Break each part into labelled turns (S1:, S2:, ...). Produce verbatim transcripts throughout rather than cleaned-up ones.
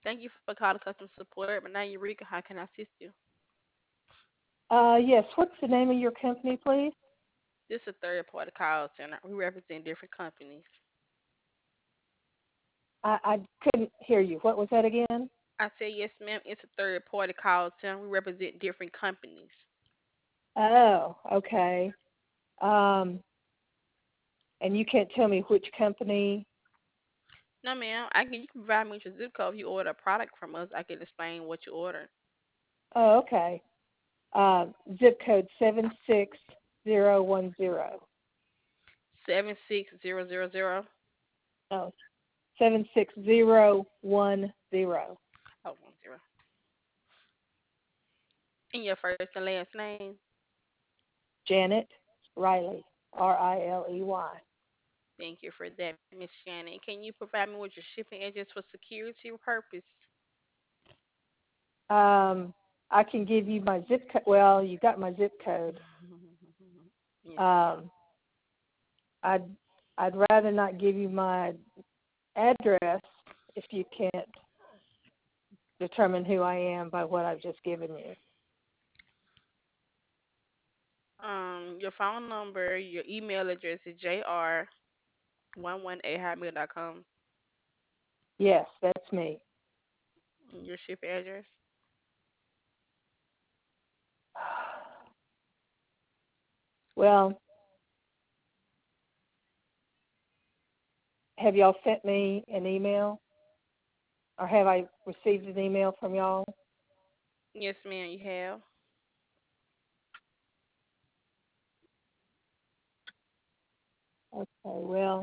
S1: Thank you for calling customer support. My name is Eureka. How can I assist you?
S2: Uh, yes. What's the name of your company, please?
S1: This is a third party call center. We represent different companies.
S2: I, I couldn't hear you. What was that again?
S1: I said yes, ma'am. It's a third party call center. We represent different companies.
S2: Oh, okay. Um, and you can't tell me which company.
S1: No, ma'am. I can. You can provide me with your zip code. If you order a product from us, I can explain what you ordered.
S2: Oh, okay. Uh, zip code seven six zero one zero.
S1: Seven six zero zero zero.
S2: No, seven six zero one zero.
S1: Oh, one zero. And your first and last name.
S2: Janet Riley. R I L E Y.
S1: Thank you for that, Miss Shannon. Can you provide me with your shipping address for security purpose?
S2: Um, I can give you my zip code. Well, you got my zip code.
S1: Yes, ma'am.
S2: Um, I'd I'd rather not give you my address if you can't determine who I am by what I've just given you.
S1: Um, your phone number, your email address is j r one one eight hotmail dot com.
S2: Yes, that's me.
S1: Your ship address.
S2: Well, have y'all sent me an email, or have I received an email from y'all?
S1: Yes, ma'am, you have.
S2: Okay, well,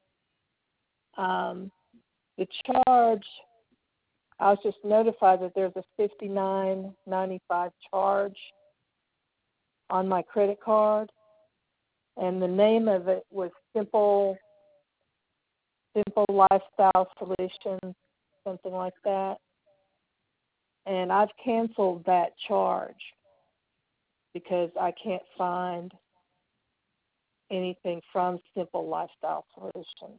S2: um, the charge. I was just notified that there's a fifty-nine ninety-five charge on my credit card, and the name of it was Simple Simple Lifestyle Solutions, something like that. And I've canceled that charge because I can't find anything from Simple Lifestyle Solutions.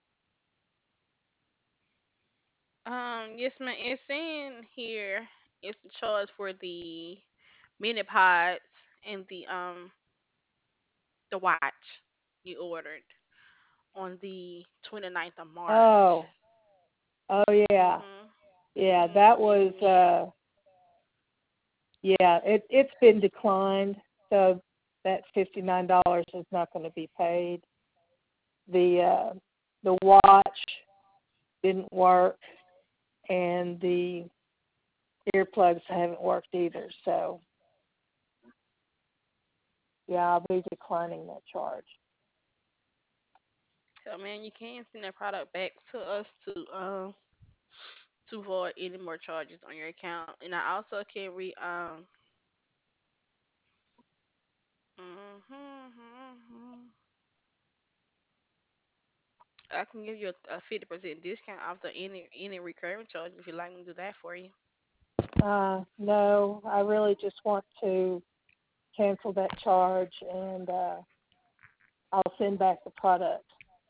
S1: Um, yes, ma'am. It's in here. It's the charge for the mini pods and the um the watch you ordered on the twenty ninth of March.
S2: Oh, oh yeah,
S1: Mhm.
S2: yeah. That was
S1: Mhm. Yes.
S2: uh, yeah. It it's been declined, so that fifty nine dollars is not going to be paid. The uh, the watch didn't work, and the earplugs haven't worked either. So yeah, I'll be declining that charge.
S1: So, man, you can send that product back to us to um to avoid any more charges on your account, and I also can re um. Mhm. I can give you a, a fifty percent discount off the any any recurring charge if you'd like me to do that for you.
S2: Uh, no, I really just want to cancel that charge, and uh, I'll send back the product.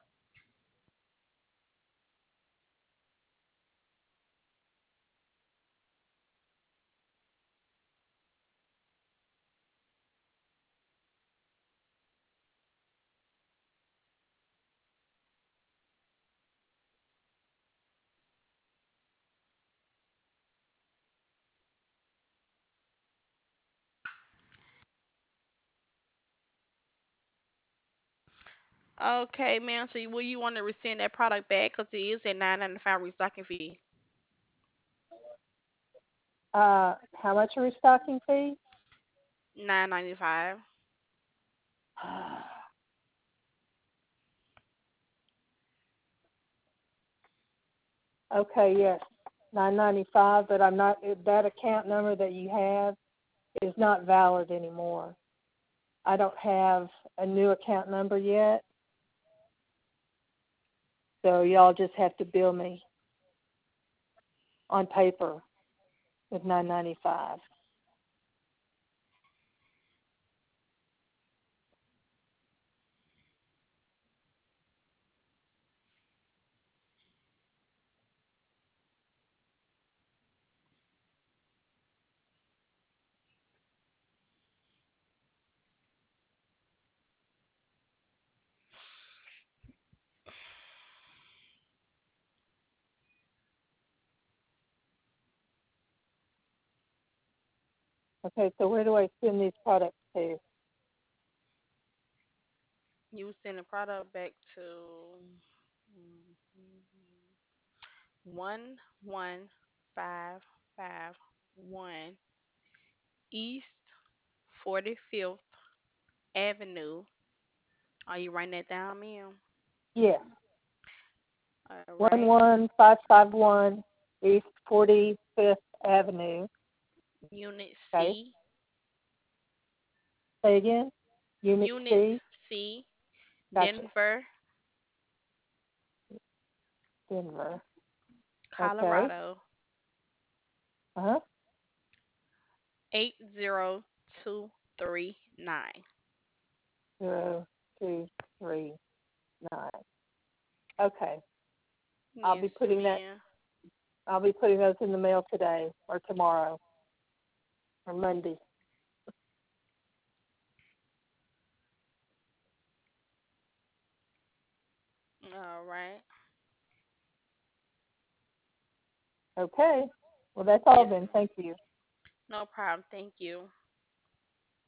S1: Okay, ma'am. So, you, will you want to resend that product back? Cause it is a nine ninety five restocking fee.
S2: Uh, how much a restocking fee?
S1: Nine ninety five.
S2: Okay, yes, nine ninety five. But I'm not. That account number that you have is not valid anymore. I don't have a new account number yet, so y'all just have to bill me on paper with nine ninety five. Okay, so where do I send these products to?
S1: You send the product back to one one five five one East forty-fifth Avenue. Are you writing that down, ma'am?
S2: Yes,
S1: All
S2: one
S1: right.
S2: one five five one East forty-fifth Avenue.
S1: Unit
S2: Okay,
S1: C.
S2: say again. Unit
S1: Unit
S2: C.
S1: C.
S2: Gotcha.
S1: Denver,
S2: Denver. Okay.
S1: Colorado
S2: Uh huh.
S1: eight zero two three nine.
S2: Zero two three nine. Okay. I'll be
S1: Yes,
S2: putting that.
S1: ma'am.
S2: I'll be putting those in the mail today or tomorrow or Monday.
S1: All right.
S2: Okay. Well, that's all
S1: Yes,
S2: then. Thank you.
S1: no problem. Thank you.